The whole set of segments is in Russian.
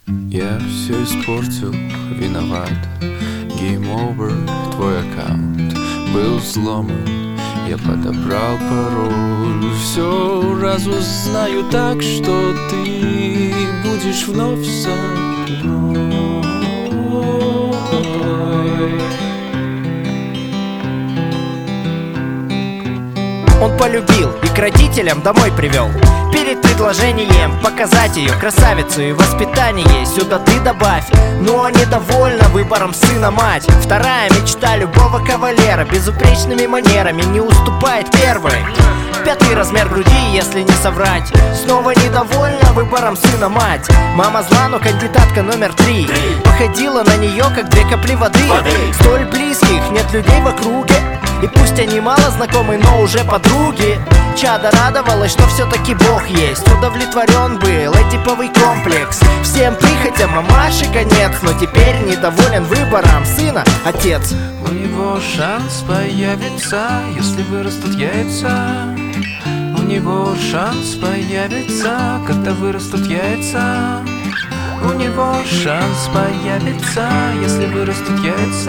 Я все испортил, виноват. Game over, твой аккаунт был взломан. Я подобрал пароль. Все разузнаю так, что ты будешь вновь со мной. Он полюбил и к родителям домой привел. Перед предложением показать ее красавицу и воспитание сюда ты добавь. Но недовольна выбором сына мать. Вторая мечта любого кавалера безупречными манерами не уступает первой. Пятый размер груди, если не соврать. Снова недовольна выбором сына мать. Мама зла, но кандидатка номер 3 походила на нее, как 2 капли воды. Столь близких нет людей в округе, и пусть они мало знакомы, но уже подруги. Чада радовалась, что все-таки Бог есть. Удовлетворен был эдиповый комплекс. Всем прихотям мамаши конец. Но теперь недоволен выбором сына отец. У него шанс появится, если вырастут яйца. У него шанс появится, когда вырастут яйца. У него шанс появится, если вырастут яйца.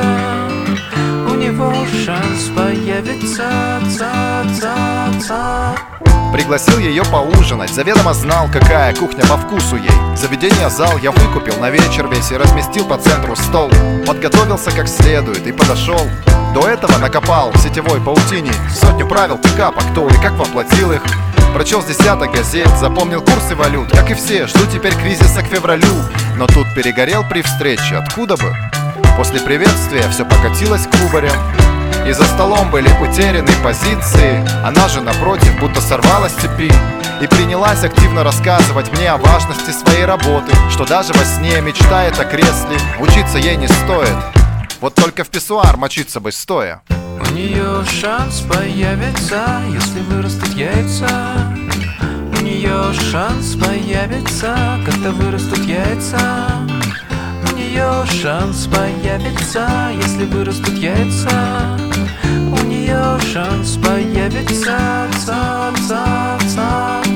У него шанс появится, ца-ца-ца. Пригласил ее поужинать, заведомо знал, какая кухня по вкусу ей. Заведение зал я выкупил на вечер весь и разместил по центру стол. Подготовился как следует и подошел. До этого накопал в сетевой паутине 100 правил пикапа, кто и как воплотил их. Прочел с десяток газет, запомнил курсы валют. Как и все, жду теперь кризиса к февралю. Но тут перегорел при встрече, откуда бы? После приветствия все покатилось к кубарям. И за столом были утеряны позиции. Она же напротив будто сорвалась с цепи и принялась активно рассказывать мне о важности своей работы, что даже во сне мечтает о кресле. Учиться ей не стоит, вот только в писсуар мочиться бы стоя. У нее шанс появится, если вырастут яйца. У нее шанс появится, когда вырастут яйца. У нее шанс появится, если вырастут яйца. У нее шанс появится, ца-ца-ца.